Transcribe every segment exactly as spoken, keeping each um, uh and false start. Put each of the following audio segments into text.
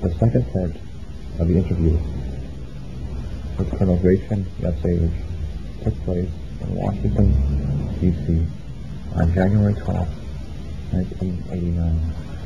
The second part of the interview with Colonel Gratien Yatsevich took place in Washington, D C on January twelfth, nineteen eighty-nine.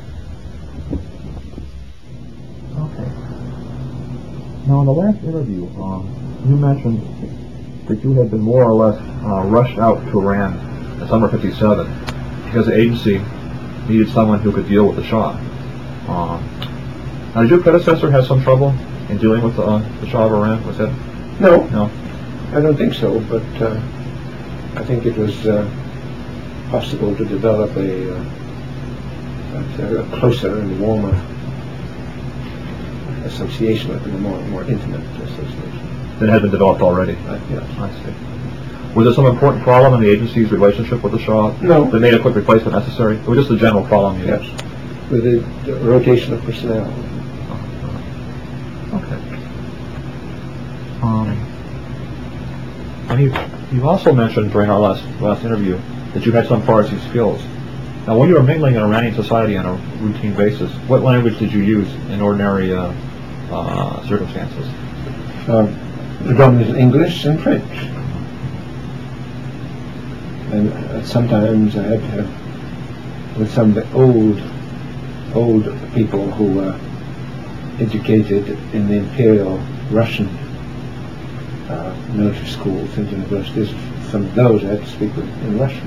Okay. Now, in the last interview, um, you mentioned that you had been more or less uh, rushed out to Iran in summer fifty-seven because the agency needed someone who could deal with the Shah. Um, now, did your predecessor have some trouble in dealing with the, uh, the Shah of Iran? Was that? No. No. I don't think so, but uh, I think it was uh, possible to develop a, uh, a closer and warmer association with them, a more, more intimate association. That had been developed already? Uh, yes. I see. Was there some important problem in the agency's relationship with the Shah? No. That made a quick replacement necessary? It was just a general problem? Yes. With the, the rotation of personnel. Okay. Um, and you, you also mentioned during our last last interview that you had some Farsi skills. Now, when you were mingling in Iranian society on a routine basis, what language did you use in ordinary uh, uh, circumstances? Uh, predominantly English and French. And uh, sometimes I had to, with some of the old, old people who were educated in the Imperial Russian uh, military schools and universities, some of those I had to speak with in Russian.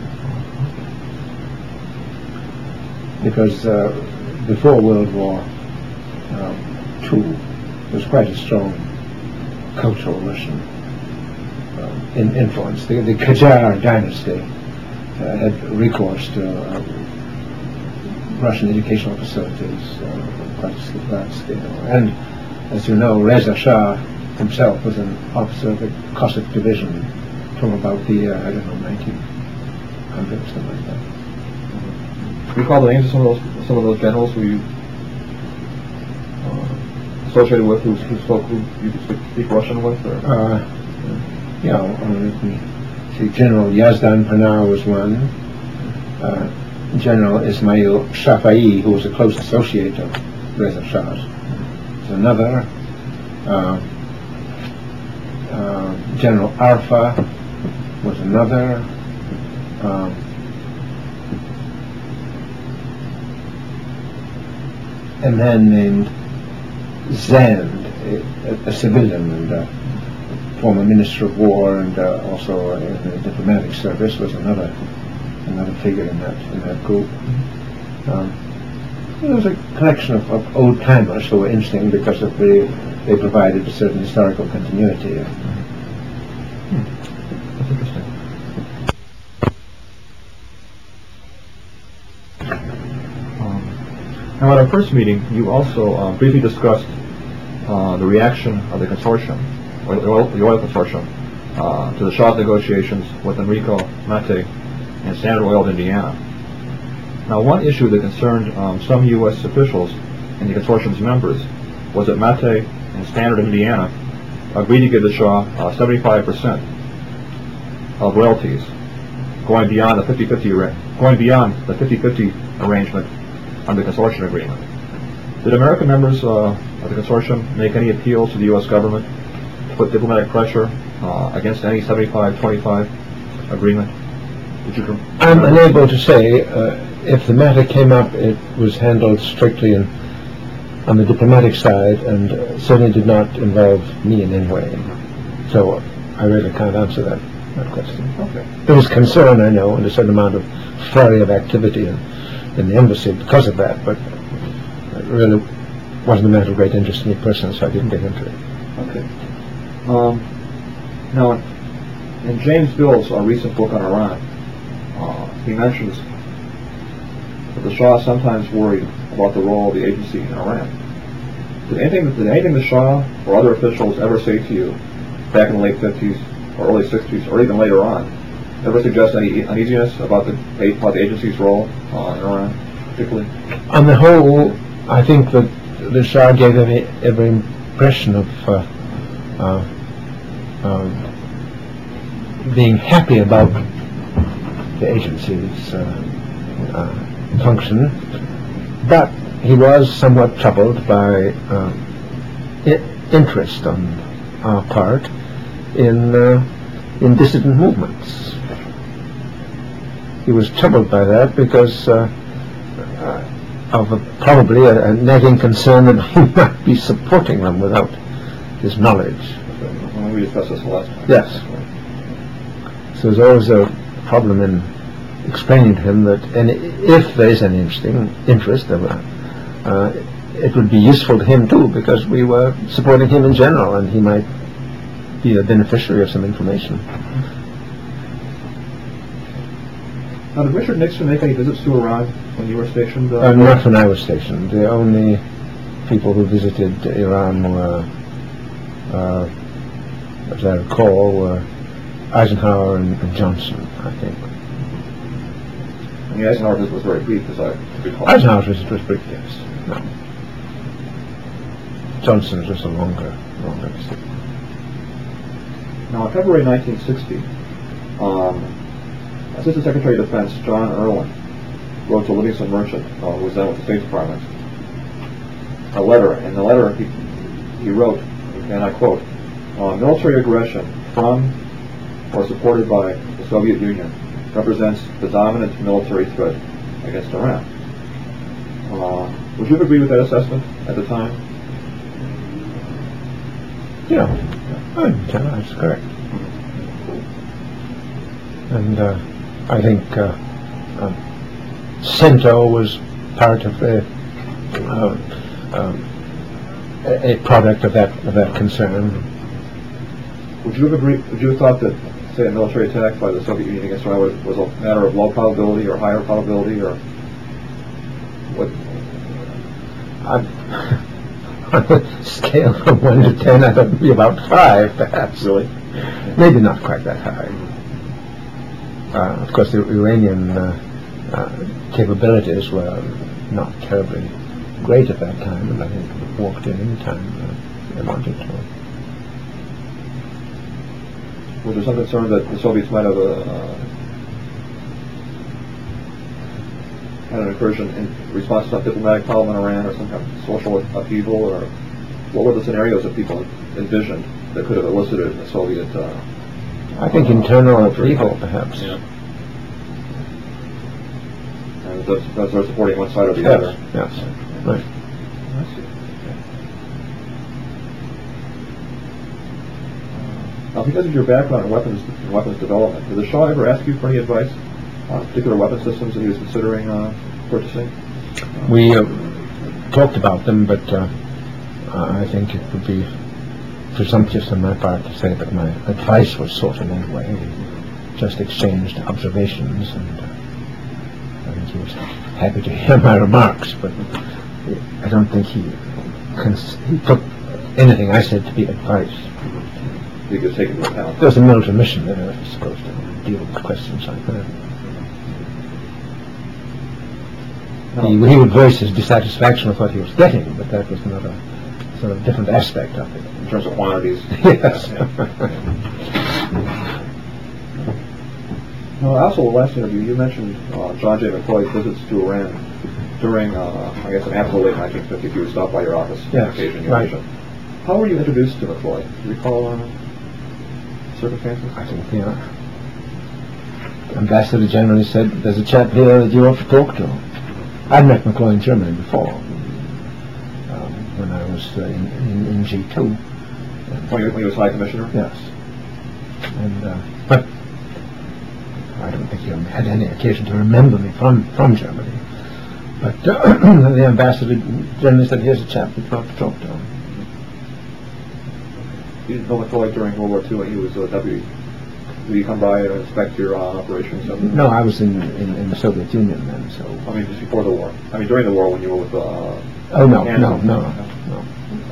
Because uh, before World War um, Two, there was quite a strong cultural Russian uh, in influence. The, the Qajar dynasty uh, had recourse to uh, Russian educational facilities uh, on quite a large scale. And, as you know, Reza Shah himself was an officer of the Cossack division from about the year, I don't know, nineteen hundred or something like that. Do you recall the names of some of those some of those generals who you uh, associated with, who, who spoke, who you could speak, speak Russian with? Or? Uh, you know, uh, see, General Yazdan Panar was one. Uh, General Ismail Shafai, who was a close associate of Reza Shah's, was another. Uh, uh, General Arfa was another. Uh, a man named Zand, a, a civilian and uh, former Minister of War, and uh, also in the diplomatic service, was another another figure in that in that group. Um, there was a collection of, of old timers who were interesting because of the they provided a certain historical continuity. Hmm. That's interesting. Now, at our first meeting, you also uh, briefly discussed uh, the reaction of the consortium, or the oil, the oil consortium, uh, to the Shah's negotiations with Enrico Mattei and Standard Oil of Indiana. Now, one issue that concerned um, some U S officials and the consortium's members was that Mattei and Standard of Indiana agreed to give the Shah uh, seventy-five percent of royalties, going beyond the fifty-fifty going beyond the fifty-fifty arrangement under the consortium agreement. Did American members uh, of the consortium make any appeals to the U S government to put diplomatic pressure uh, against any seventy-five twenty-five agreement? Did you I'm unable to say. Uh, if the matter came up, it was handled strictly in, on the diplomatic side, and uh, certainly did not involve me in any way. So I really can't answer that, that question. Okay. There was concern, I know, and a certain amount of flurry of activity in, in the embassy because of that, but it really wasn't a matter of great interest to me personally, so I didn't get into it. Okay. Um, now, in James Bill's uh, recent book on Iran, uh, he mentions that the Shah sometimes worried about the role of the agency in Iran. Did anything, did anything the Shah or other officials ever say to you back in the late fifties or early sixties, or even later on, ever suggest any uneasiness about the, about the agency's role uh, in Iran, particularly? On the whole, I think that the Shah gave every, every impression of uh, uh, uh, being happy about the agency's uh, uh, function, but he was somewhat troubled by um, I- interest on our part in uh, in dissident movements. He was troubled by that because uh, uh, of a, probably a, a nagging concern that he might be supporting them without his knowledge. When we discussed this last time. Yes. So there's always a problem in explaining to him that any, if there is any interesting interest, uh, uh, it would be useful to him too, because we were supporting him in general, and he might be a beneficiary of some information. Now, did Richard Nixon make any visits to Iran when you were stationed? Uh, Uh, not when I was stationed. The only people who visited Iran were, uh, as I recall, were Eisenhower and, and Johnson, I think. And the Eisenhower visit was very brief, as I recall. Eisenhower's visit was brief, yes. No. Johnson's was a longer, longer visit. Now, in February nineteen sixty, um, Assistant Secretary of Defense John Irwin wrote to Livingston Merchant, uh, who was then with the State Department, a letter. In the letter, he, he wrote, and I quote, uh, military aggression from or supported by the Soviet Union represents the dominant military threat against Iran. Uh, would you have agreed with that assessment at the time? Yeah, I think that's correct. And uh, I think uh, um, CENTO was part of the, uh, um, a, a product of that of that concern. Would you have agreed? Would you have thought that, say, a military attack by the Soviet Union against Iran was, was a matter of low probability or higher probability, or what? I, on a scale from one to ten, I thought it would be about five, perhaps. Really? Maybe not quite that high. Uh, of course, the Iranian uh, uh, capabilities were not terribly great at that time, and I think it walked in any time uh, they wanted to. Was there some concern that the Soviets might have uh, had an incursion in response to some diplomatic problem in Iran, or some kind of social upheaval, or what were the scenarios that people envisioned that could have elicited a Soviet? Uh, I think uh, internal upheaval, perhaps. Yeah. And that's, that's they're supporting one side or the Yes, other. yes, right. I see. Okay. Now, because of your background in weapons in weapons development, did the Shah ever ask you for any advice on particular weapon systems that he was considering uh, purchasing? Uh, We uh, talked about them, but uh, I think it would be presumptuous on my part to say that my advice was sought in any way. We just exchanged observations, and uh, I think he was happy to hear my remarks, but I don't think he, cons- he took anything I said to be advice. you could take into account. There's a military mission there that was supposed to deal with questions like that. No. He, he would voice his dissatisfaction with what he was getting, but that was not a sort of different aspect of it. In terms of quantities. Yes. No, also, the last interview, you mentioned uh, John J. McCloy's visits to Iran during, uh, I guess, and after the late nineteen fifties. You would stop by your office on Yes, occasion, you right. mentioned. How were you introduced to McCloy? Do you recall uh, circumstances? I think, you know, Ambassador generally said, there's a chap here that you ought to talk to. I'd met McCloy in Germany before, um, when I was uh, in, in, in G two. When, you, when he was High Commissioner? Yes. And, uh, but I don't think he had any occasion to remember me from, from Germany. But uh, the ambassador generally said, here's a chap that you ought to talk to. You didn't know McCloy during World War Two when he was uh, deputy. Did he come by and inspect your uh, operations? No, I was in, in, in the Soviet Union then, so... I mean, just before the war. I mean, during the war when you were with... Uh, Oh, no, Canada. no, no, no.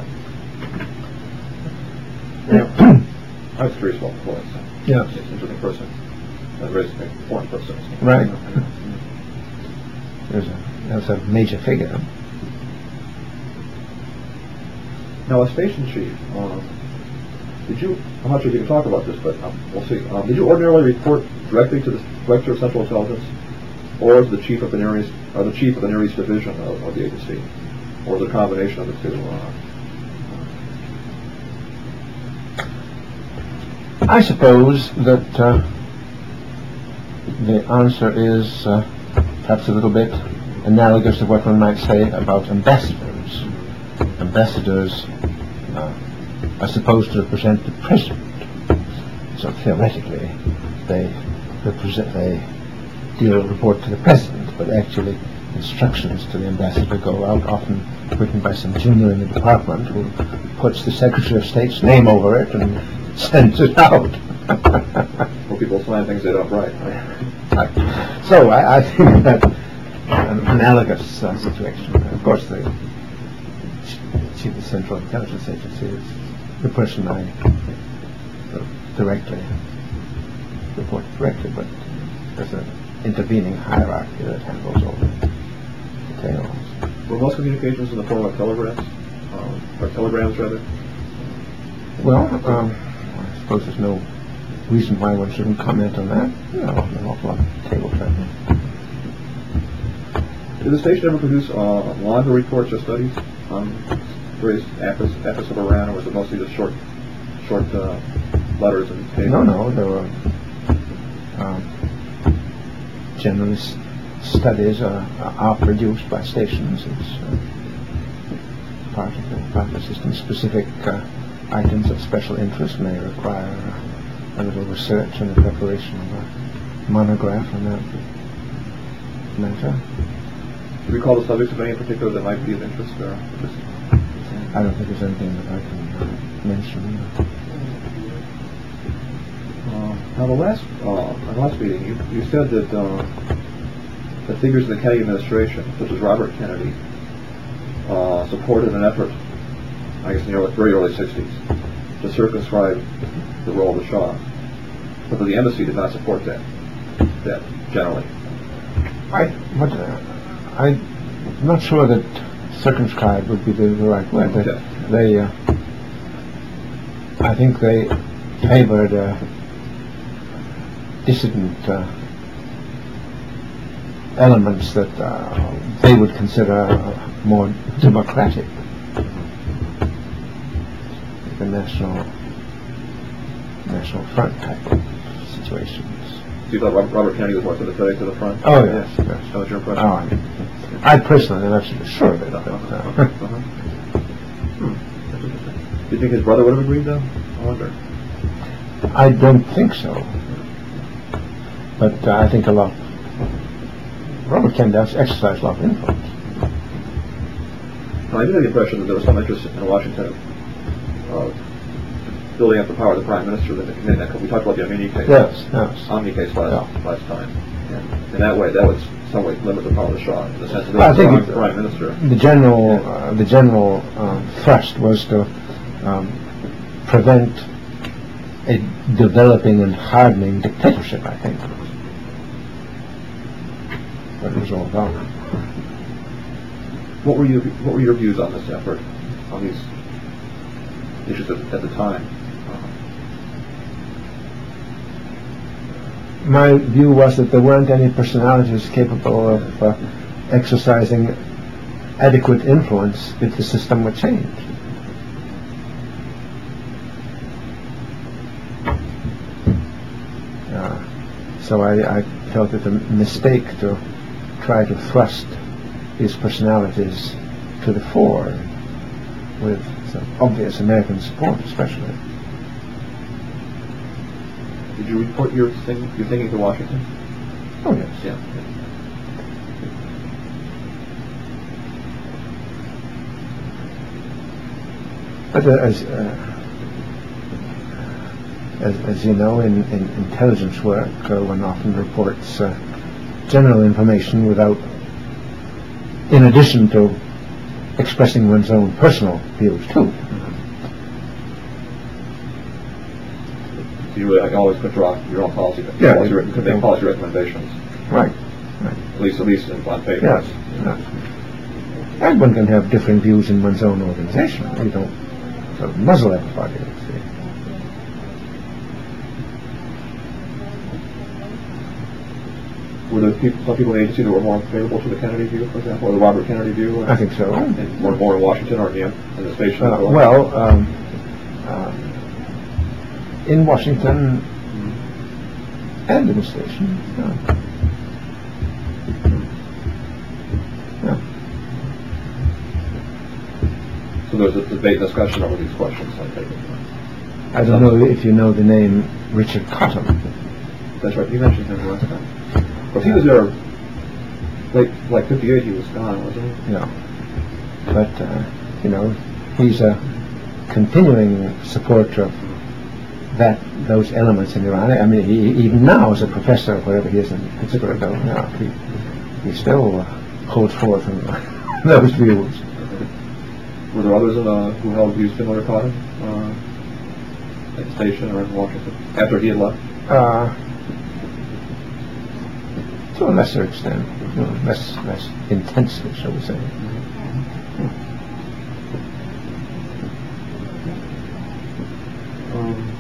Yeah. I was curious about McCloy. So. Yeah. He's an interesting person. A very important person. Right. There's a, that's a major figure. Now, as station chief, um, did you, I'm not sure if you can talk about this, but um, we'll see. Um, did you ordinarily report directly to the Director of Central Intelligence? or is the chief of the Near East, or the chief of the Near East division of, of the agency, or is it a combination of the two? Uh, I suppose that uh, the answer is uh, perhaps a little bit analogous to what one might say about ambassadors. Ambassadors uh, are supposed to represent the president, so theoretically they represent, they deal report to the president, but actually instructions to the ambassador go out, often written by some junior in the department who puts the Secretary of State's name over it and sends it out. Well, people sign things they don't write. Right. So I, I think that an analogous uh, situation. Of course, the chief of the Central Intelligence Agency is the person I uh, directly report directly, but there's an intervening hierarchy that handles all the details. Were most communications in the form of telegrams, um, or telegrams rather? Well, um, I suppose there's no reason why one shouldn't comment on that. You know, an awful lot of cable traffic. Did the station ever produce uh, longer reports or studies on various aspects, aspects of Iran, or was it mostly just short, short uh, letters and cables? No, no, there were um, generally s- studies uh, are produced by stations. It's uh, part of the part of the system. Specific uh, items of special interest may require uh, a little research and the preparation of a monograph on that matter. Do you recall the subjects of any in particular that might be of interest? Or just I don't think there's anything that I can uh, mention. Uh, now, the last, uh, the last meeting, you, you said that uh, the figures in the Kennedy administration, such as Robert Kennedy, uh, supported an effort, I guess in the early, very early sixties, to circumscribe the role of the Shah, but that the embassy did not support that, that generally. I, but, uh, I'm not sure that circumscribe would be the, the right word. Okay. They, uh, I think they favored uh, dissident uh, elements that uh, they would consider uh, more democratic. The national national front type of situations. So you thought Robert, Robert Kennedy was more sympathetic to the front? Oh yes, yes. That was your impression? Oh, I, mean, I personally am absolutely sure of it. But, uh, uh-huh. hmm. Do you think his brother would have agreed, though? I wonder. I don't think so. But uh, I think a lot. Robert Kennedy does exercise a lot of influence. Now, I do have the impression that there was some interest in Washington uh, building up the power of the prime minister. That we talked about the Omni case. Yes, yes. Omni case last Yeah. last time. And in that way, that would some way limit the power of the Shah in the sense that Well, I there think was it- the prime minister. The general, uh, the general um, thrust was to um, prevent a developing and hardening dictatorship. I think. What it was all about. What were you? What were your views on this effort, on these issues at, at the time? My view was that there weren't any personalities capable of uh, exercising adequate influence if the system would change. Uh, so I, I felt it a mistake to try to thrust these personalities to the fore with some obvious American support, especially. Did you report your thing, your thinking to Washington? Oh yes. Yeah. But uh, as, uh, as as you know, in, in intelligence work, uh, one often reports uh, general information without, in addition to expressing one's own personal views too. You really always could draw your own policy. Yeah, policy you- you could make you- policy recommendations, Right. Right. at least at least in on paper. Yes. Yes. And one can have different views in one's own organization. You don't sort of muzzle everybody. You see. Were there people, some people in the agency that were more favorable to the Kennedy view, for example, or the Robert Kennedy view? I think so. And more, more in Washington or in the, in the station? Uh, well, um, uh, in Washington mm-hmm. and in the station. Yeah. Yeah. So there's a debate discussion over these questions, I take it. I don't know if you know the name Richard Cotton. That's right, you mentioned him last time. But he was there, late, like fifty-eight he was gone, wasn't he? Yeah. But, uh, you know, he's a continuing supporter of that, those elements in Iran. I mean, he, even now as a professor, wherever he is in Pittsburgh, you know, he, he still uh, holds forth in those views. Were there others in the, who held views similar to Cotton uh, at the station or in Washington after he had left? Uh, to a lesser extent, you know, less less intensely, shall we say. Um,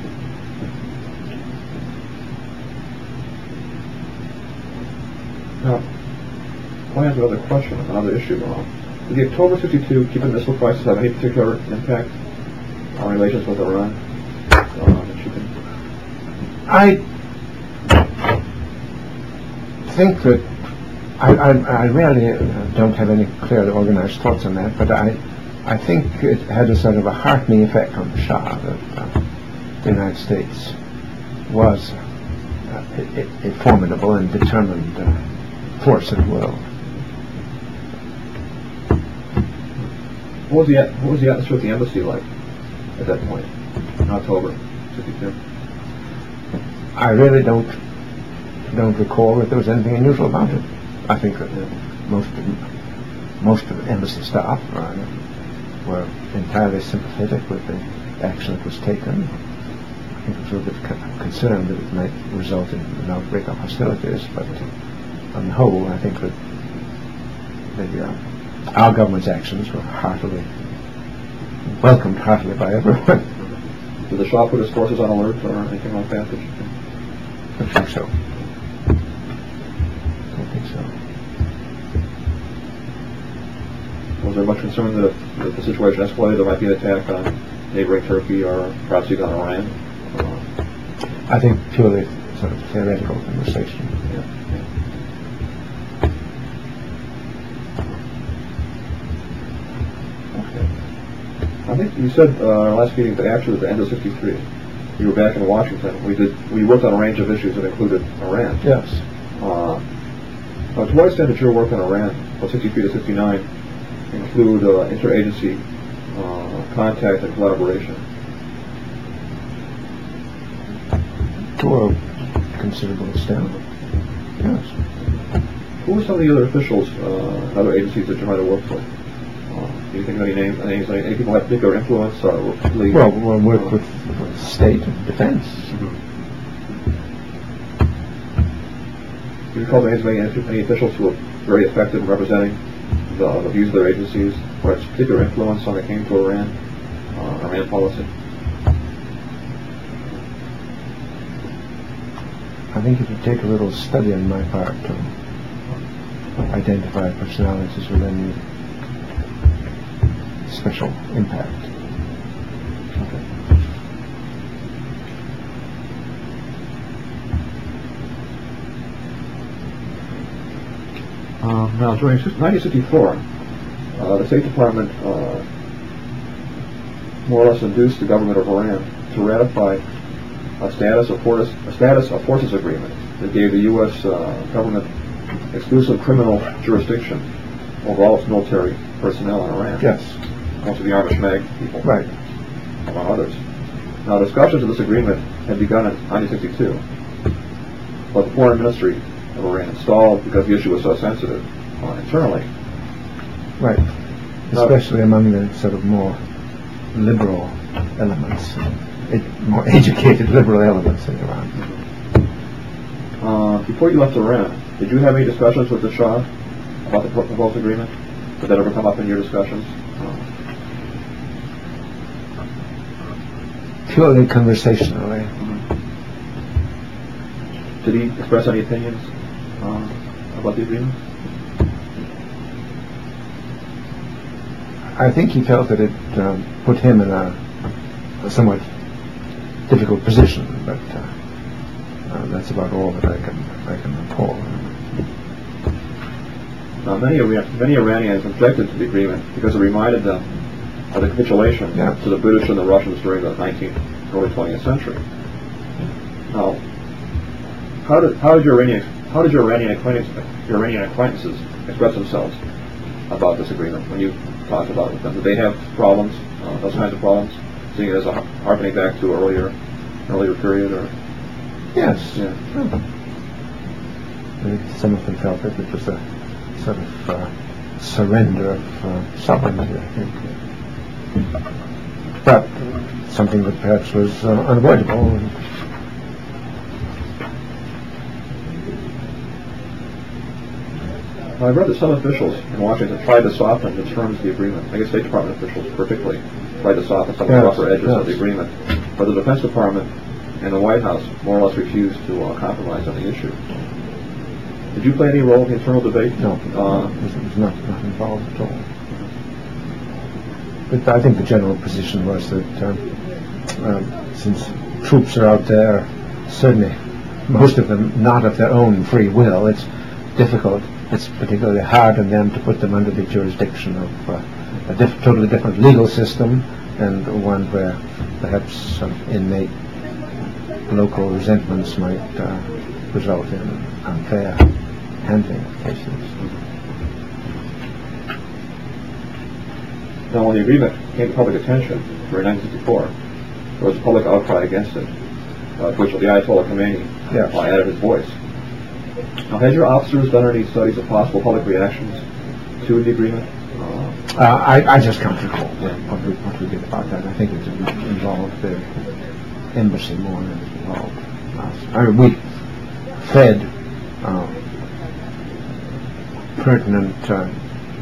now, I want to ask another question, another issue. Uh, did the October fifty-two Cuban Missile Crisis have any particular impact on relations with Iran? Uh, that you can... I think that I, I, I really don't have any clearly organized thoughts on that, but I I think it had a sort of a heartening effect on the Shah that uh, the United States was uh, a, a formidable and determined uh, force in the world. What was the what was the atmosphere at the embassy like at that point in October fifty-two? I really don't don't recall that there was anything unusual about it. I think that uh, most of, most of the embassy staff uh, were entirely sympathetic with the action that was taken. I think it was a little bit co- concerned that it might result in an outbreak of hostilities, but uh, on the whole, I think that the, uh, our government's actions were heartily welcomed heartily by everyone. Did the Shah put his forces on alert or anything like that? Did you think? I don't think so. I don't think so. Was there much concern that if, if the situation escalated, there might be an attack on neighboring Turkey or perhaps even on Iran? Uh, I think purely sort of theoretical conversation. Yeah, yeah. Okay. I think you said uh, in our last meeting that after the end of sixty-three, you were back in Washington. We did we worked on a range of issues that included Iran. Yes. Uh, now, to what extent did your work on Iran, from sixty-three to sixty-nine, include uh, interagency uh, contact and collaboration? To a considerable extent. Yes. Who were some of the other officials, uh, other agencies that you might have worked with? Uh, do you think of any names? Names? Any people have particular influence or were particularly? Well, we'll work uh, with, with state and defense. Mm-hmm. Do you recall the names of any, any officials who were very effective in representing the, the views of their agencies, or its particular influence when it came to Iran, uh, Iran policy? I think it would take a little study on my part to identify personalities with any special impact. Okay. Um, now, during nineteen sixty-four, uh, the State Department uh, more or less induced the government of Iran to ratify a status of forces, a status of forces agreement that gave the U S uh, government exclusive criminal jurisdiction over all its military personnel in Iran. Yes. Most of the Amish Mag people, right, among others. Now, discussions of this agreement had begun in nineteen sixty-two, but the Foreign Ministry of Iran stalled because the issue was so sensitive uh, internally. Right. Especially uh, among the sort of more liberal elements, ed- more educated liberal elements in Iran. Mm-hmm. Uh, before you left Iran, did you have any discussions with the Shah about the proposed agreement? Did that ever come up in your discussions? Uh, Purely conversationally. mm-hmm. Did he express any opinions uh, about the agreement? I think he felt that it um, put him in a, a somewhat difficult position, but uh, uh, that's about all that I can I can recall. Now, many, many Iranians objected to the agreement because it reminded them of the capitulation yeah. to the British and the Russians during the nineteenth, early twentieth century. Now, how did how did your Iranian how did your Iranian acquaintances, your Iranian acquaintances express themselves about this agreement when you talked about it with them? Did they have problems, uh, those kinds of problems, seeing it as a harkening back to earlier earlier period, or? Yes. Yeah. Hmm. Some of them felt that it was a sort of uh, surrender of uh, sovereignty, I think. But something that perhaps was uh, unavoidable. And I've read that some officials in Washington tried to soften the terms of the agreement. I guess State Department officials particularly tried to soften some of yes, the rougher edges yes. of the agreement. But the Defense Department and the White House more or less refused to uh, compromise on the issue. Did you play any role in the internal debate? No, uh, it was, it was not, not involved at all. But I think the general position was that um, um, since troops are out there, certainly most of them not of their own free will, it's difficult. It's particularly hard on them to put them under the jurisdiction of uh, a diff- totally different legal system, and one where perhaps some innate local resentments might uh, result in unfair handling of cases. Now, when the agreement came to public attention during nineteen sixty-four, there was a public outcry against it, uh, to which the Ayatollah Khomeini yes. uh, added his voice. Now, had your officers done any studies of possible public reactions to the agreement? Uh, uh, I, I just can't recall yeah. what, we, what we did about that. I think it involved the embassy more than it involved us. I mean, we fed uh, pertinent uh,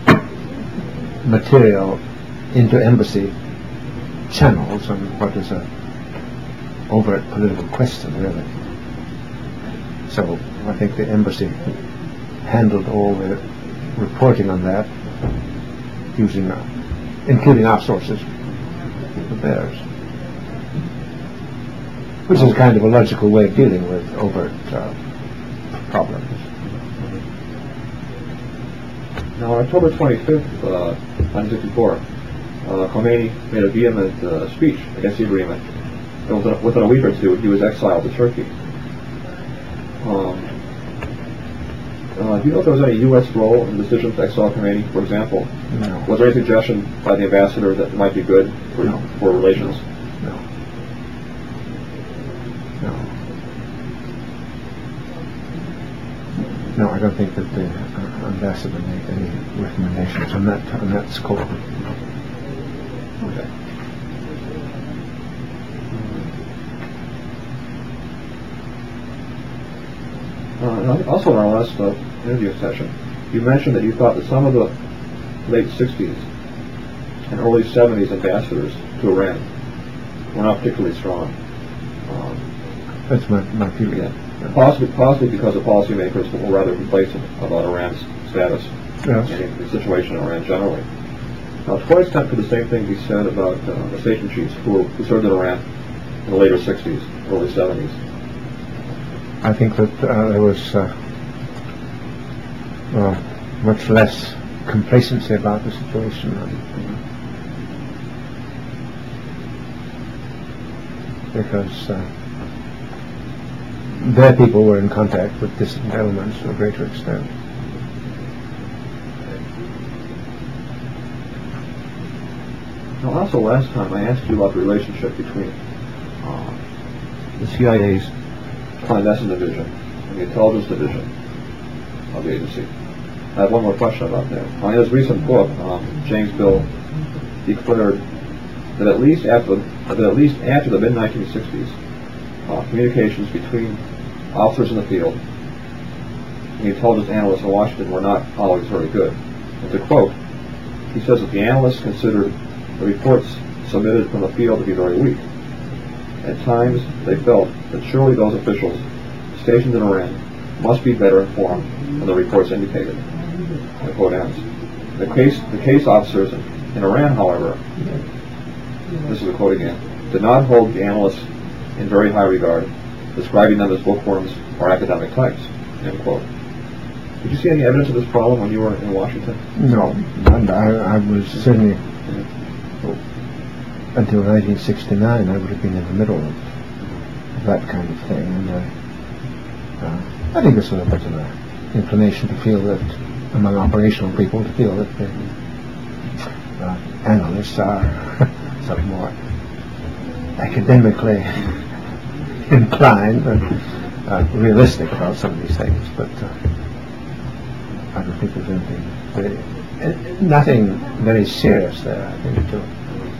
material into embassy channels on what is a overt political question, really. So I think the embassy handled all the reporting on that using, uh, including our sources, with theirs, which is kind of a logical way of dealing with overt uh, problems. Now, on October twenty-fifth, uh, nineteen sixty-four, uh, Khomeini made a vehement uh, speech against the agreement. And within, within a week or two, he was exiled to Turkey. Um, uh, do you know if there was any U S role in the decision to exile Khomeini, for example? No. Was there any suggestion by the ambassador that it might be good for, no. for relations? No. No. No, I don't think that the uh, ambassador made any recommendations on that on that score. Okay. Uh, also, in our last uh, interview session, you mentioned that you thought that some of the late sixties and early seventies ambassadors to Iran were not particularly strong. Um, That's my, my view. Yeah. Possibly, possibly because the policymakers were rather complacent about Iran's status Yes. and the situation in Iran generally. Now, to what extent could the same thing be said about uh, the station chiefs who, were, who served in Iran in the later sixties, early seventies? I think that uh, there was uh, well, much less complacency about the situation. Because uh, their people were in contact with dissident elements to a greater extent. Now, also last time I asked you about the relationship between uh, the C I A's clandestine division and the intelligence division of the agency. I have one more question about that. In his recent book, um, James Bill declared that at least after the, that at least after the mid nineteen sixties, uh, communications between officers in the field and the intelligence analysts in Washington were not always very good. And to quote, he says that the analysts considered the reports submitted from the field to be very weak. At times, they felt that surely those officials stationed in Iran must be better informed than the reports indicated. The quote ends. The case, the case officers in, in Iran, however, this is a quote again, did not hold the analysts in very high regard, describing them as bookworms or academic types, end quote. Did you see any evidence of this problem when you were in Washington? No, and I, I was certainly, until nineteen sixty-nine, I would have been in the middle of that kind of thing. And uh, uh, I think there's a bit of an inclination to feel that, among operational people, to feel that the uh, analysts are sort of more academically inclined and uh, realistic about some of these things. But uh, I don't think there's anything very, uh, nothing very serious there, I think, too.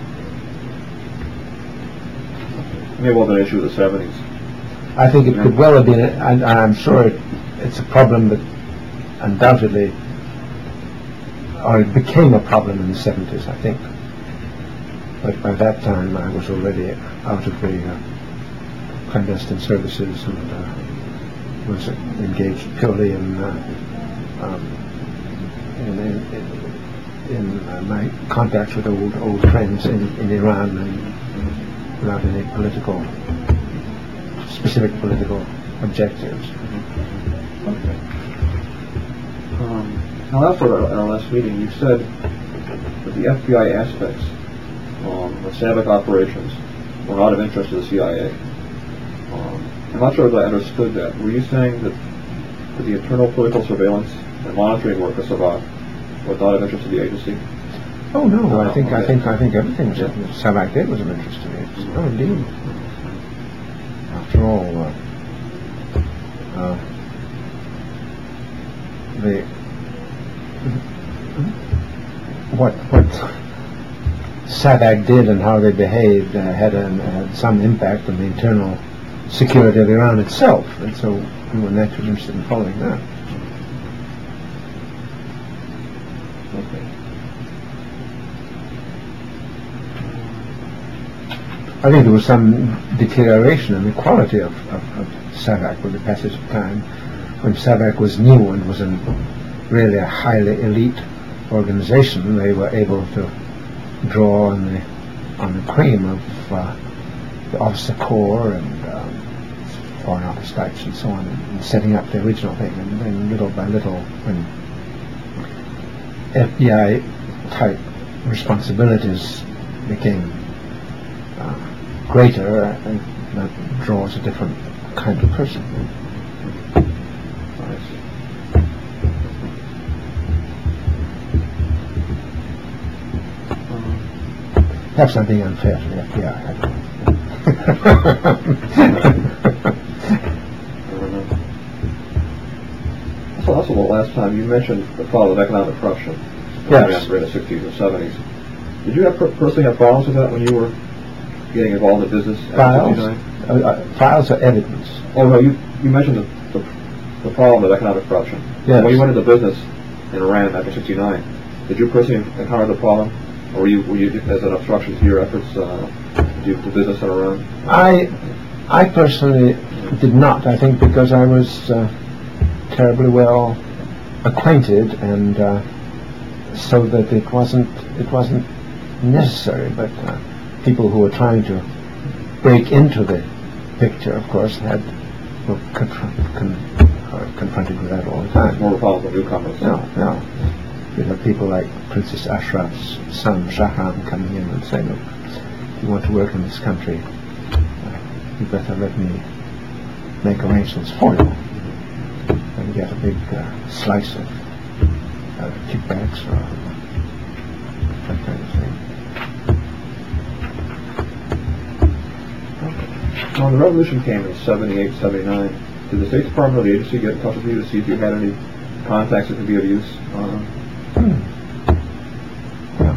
Maybe well an issue of the seventies. I think it could well have been, and I'm sure it, it's a problem that undoubtedly, or it became a problem in the seventies, I think. But by that time, I was already out of the uh, clandestine services and uh, was engaged purely in uh, um, in, in, in uh, my contacts with old old friends in, in Iran, and without any political, specific political objectives. Okay. Um, now, after our, our last meeting, you said that the F B I aspects um, of SAVAK operations were not of interest to the C I A. Um, I'm not sure that I understood that. Were you saying that, that the internal political surveillance and monitoring work of SAVAK was not of interest to the agency? Oh no, no I think okay. I think I think everything yeah. that SAVAK did was of interest to me. Oh, indeed. After all, uh, uh, the what what SAVAK did and how they behaved uh, had, an, had some impact on the internal security of Iran itself, and so we were naturally interested in following that. Okay. I think there was some deterioration in the quality of, of, of SAVAK with the passage of time. When SAVAK was new and was in really a highly elite organization, they were able to draw on the on the cream of uh, the officer corps and um, foreign office types and so on, in, in setting up the original thing. And then little by little, when F B I type responsibilities became uh, greater, I think that draws a different kind of person. Perhaps I'm being unfair to the F B I. I don't know. So also, the last time you mentioned the problem of economic corruption. Yes. In the sixties and seventies. Did you have per- personally have problems with that when you were getting involved in business? Files? Uh, uh, files are evidence. Oh no, you you mentioned the, the, the problem of economic corruption. Yes. When you went into business in Iran after sixty-nine, did you personally encounter the problem? Or were you, were you as an obstruction to your efforts uh, to do the business in Iran? I, I personally did not. I think because I was uh, terribly well acquainted, and uh, so that it wasn't it wasn't necessary. But uh, people who were trying to break into the picture, of course, had were confront, con, uh, confronted with that all the time. More Republican newcomers. No, no. You have people like Princess Ashraf's son, Shahram, coming in and saying, look, if you want to work in this country, uh, you better let me make arrangements for you and get a big uh, slice of uh, kickbacks or that kind of thing. Okay. When the revolution came in seventy-eight, seventy-nine, did the State Department or the agency get in touch with you to see if you had any contacts that could be of use? Uh, Hmm. Yeah.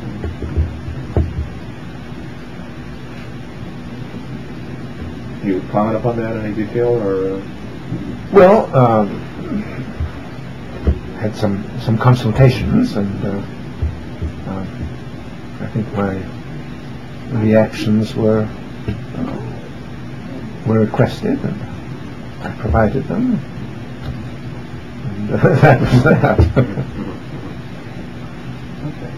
Can you comment upon that in any detail, or? Uh... Well, um, had some some consultations, and uh, uh, I think my reactions were uh, were requested, and I provided them. that was that. Okay.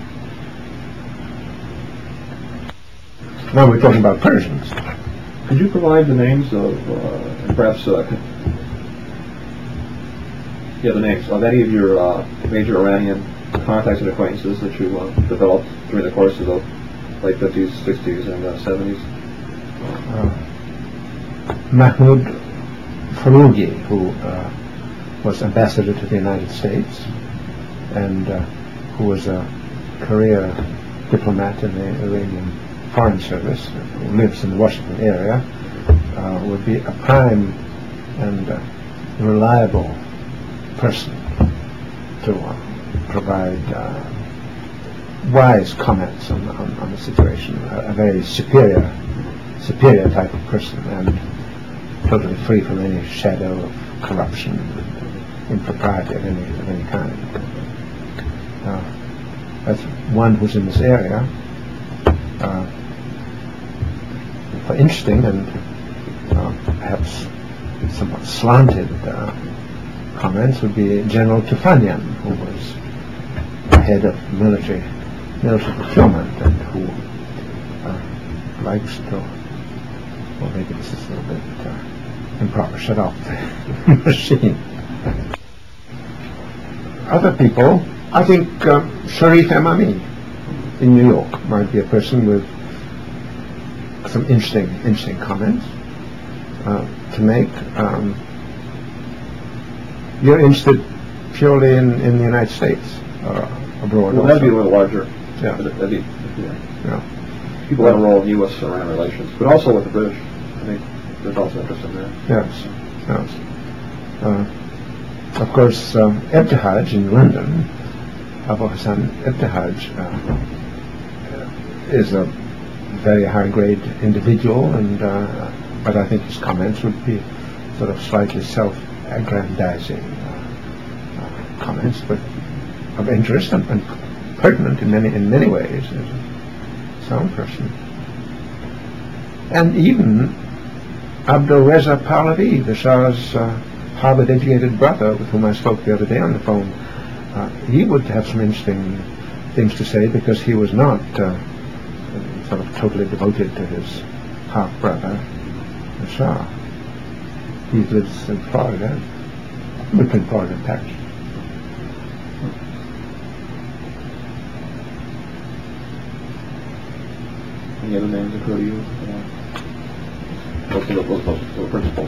Now we're talking about Persians. Could you provide the names of, uh, and perhaps, uh, yeah, the names of any of your uh, major Iranian contacts and acquaintances that you uh, developed during the course of the late fifties, sixties, and uh, seventies? Uh, Mahmoud Farougi, who uh, was ambassador to the United States and uh, who was a career diplomat in the Iranian Foreign Service, who lives in the Washington area, uh, would be a prime and uh, reliable person to uh, provide uh, wise comments on, on, on the situation. A, a very superior, superior type of person, and totally free from any shadow of corruption and impropriety of any of any kind. Uh, that's one who's in this area. Uh, for interesting and uh, perhaps somewhat slanted uh, comments would be General Tufanian, who was the head of military military procurement and who uh, likes to, well, maybe this is a little bit uh, improper, shut off the machine. Other people, I think uh, Sharif Emami in New York might be a person with some interesting interesting comments uh, to make. Um, you're interested purely in, in the United States or abroad? Well, that'd be a little larger. Yeah. That'd be, yeah. Yeah. People have a role in U S Iran relations, but also with the British. I think there's also interest in there. Yes. Yes. Uh, of course, um, Ebtihaj in London, Abu Hassan Ebtihaj, uh, is a very high-grade individual, and uh, but I think his comments would be sort of slightly self-aggrandizing uh, uh, comments, but of interest and, and pertinent in many in many ways. As a sound person, and even Abdul Reza Pahlavi, the Shah's uh, Harvard-educated brother, with whom I spoke the other day on the phone, uh, he would have some interesting things to say because he was not uh, sort of totally devoted to his half-brother, the Shah. He lives in Florida, between Florida and Texas. Any other names occur to you? Uh, those are the, those, those, those principles.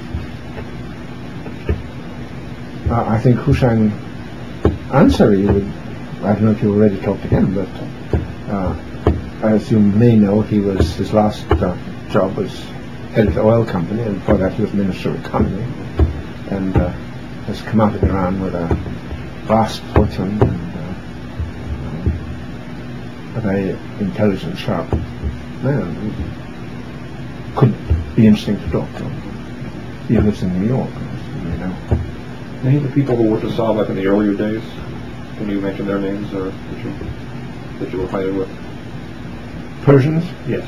Uh, I think Hussein Ansari would, I don't know if you already talked to him, but uh, as you may know, he was, his last uh, job was head of the oil company, and before that he was Minister of Economy, and uh, has come out of Iran with a vast fortune and uh, um, a very intelligent, sharp man who could be interesting to talk to. He lives in New York, you know. Any of the people who worked at Salvac in the earlier days, can you mention their names or that you, that you were acquainted with? Persians? Yes.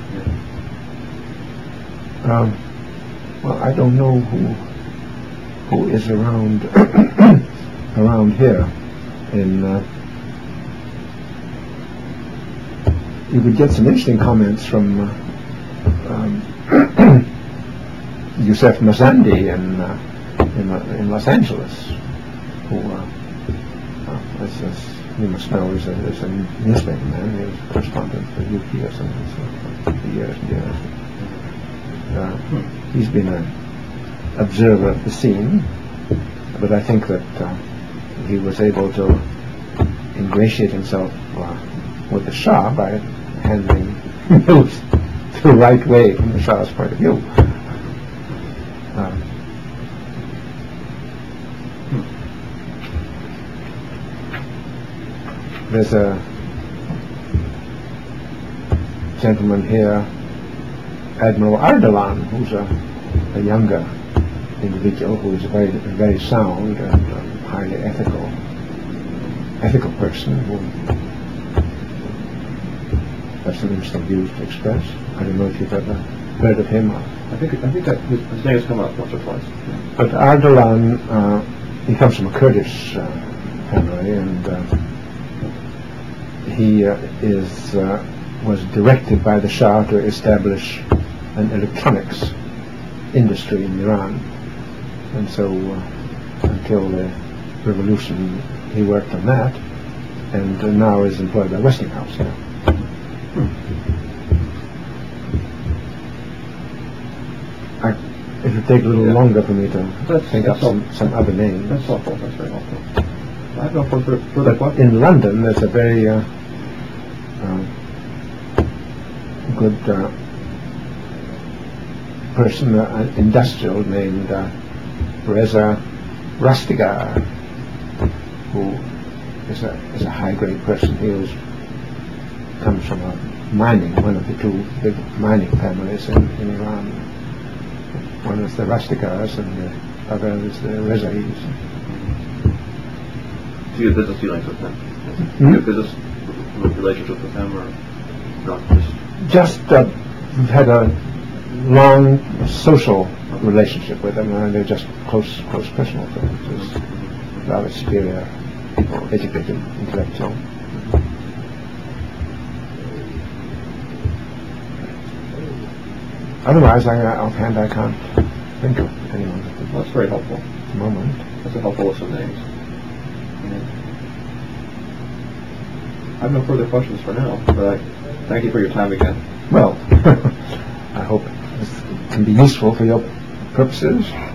Yeah. Um, well, I don't know who who is around around here. In uh, you could get some interesting comments from uh, um, Youssef Mazandi in, uh, in uh, in Los Angeles, who, uh, uh, as, as you must know, is a, is a newspaper man. He was a correspondent for U P or something so, for years and years. Uh, he's been an observer of the scene, but I think that uh, he was able to ingratiate himself uh, with the Shah by handling news the right way from the Shah's point of view. Um, there's a gentleman here, Admiral Ardalan, who's a, a younger individual who is a very, very sound and uh, highly ethical, ethical person who has some interesting views to express. I don't know if you've ever heard of him. Or I think I think that his, his name has come up once or twice. But Ardalan uh, he comes from a Kurdish uh, family, and uh, he uh, is uh, was directed by the Shah to establish an electronics industry in Iran, and so uh, until the revolution he worked on that, and uh, now is employed by Westinghouse. Yeah. I, it would take a little Yeah. longer for me to That's- think up that's all. some, some other names. That's helpful. That's very helpful. I have no further, further But questions. in London, there's a very uh, um, good uh, person, uh, an industrial named uh, Reza Rastigar, who is a is a high-grade person. He was comes from a mining, one of the two big mining families in, in Iran. One is the Rastigars, and the other is the Rezais. Do you have business dealings with him? Hmm? Do you have business r- relationships with him, or not? Just Just uh, we've had a long social relationship with them, and they're just close, close personal friends. Just rather superior people, educated, intellectual. Otherwise, I, offhand, I can't think of anyone at the That's very helpful. moment. That's a helpful list of names. Yeah. I have no further questions for now, but I thank you for your time again. Well, I hope this can be useful for your purposes.